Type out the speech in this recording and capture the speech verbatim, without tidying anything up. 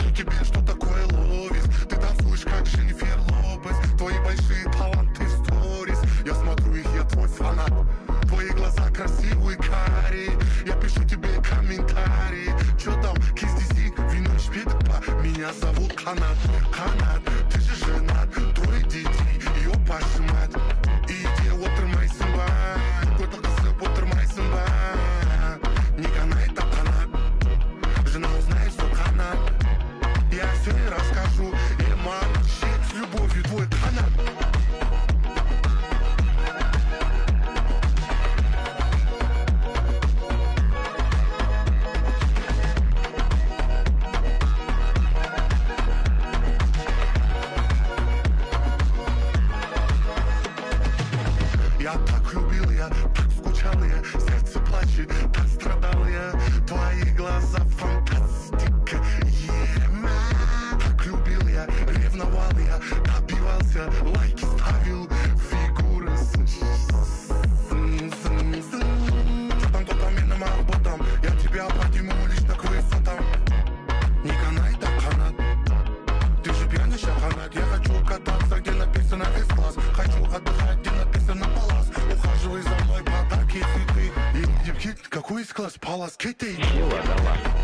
покажу тебе, что такое ловис. Ты танцуешь, как Дженнифер Лопес. Твои большие таланты в сторис. Я смотрю их, я твой фанат. Твои глаза красивые, карие. Я пишу тебе комментарии. Чё там, киздиси, вино шпидпа. Меня зовут Канат, Канат. Ты же женат, трое детей. Ёпаша мать. Иди, отырмайсың ба. Көті қысып отырмайсың ба. Не канает, а канат. Жена узнает, что канат. Я все ей расскажу. И молчит с любовью твой канат. Я так любил, я так скучал, я сердце плачет, так страдал я. Твои глаза фантастика, yeah. Так любил я, ревновал я, добивался, лайки ставил, фигуры. Что там, кто там, и на моих ботам. Я тебя подниму лично к высотам. Не канай, так канат. Ты же пьяниша, канат. Я хочу кататься, где написано S-класс. Хочу отдыхать, где написано Палас. Ухаживай за мной, подарки, цветы. И девки, какой из класс? Палас, Киты. Сила дала.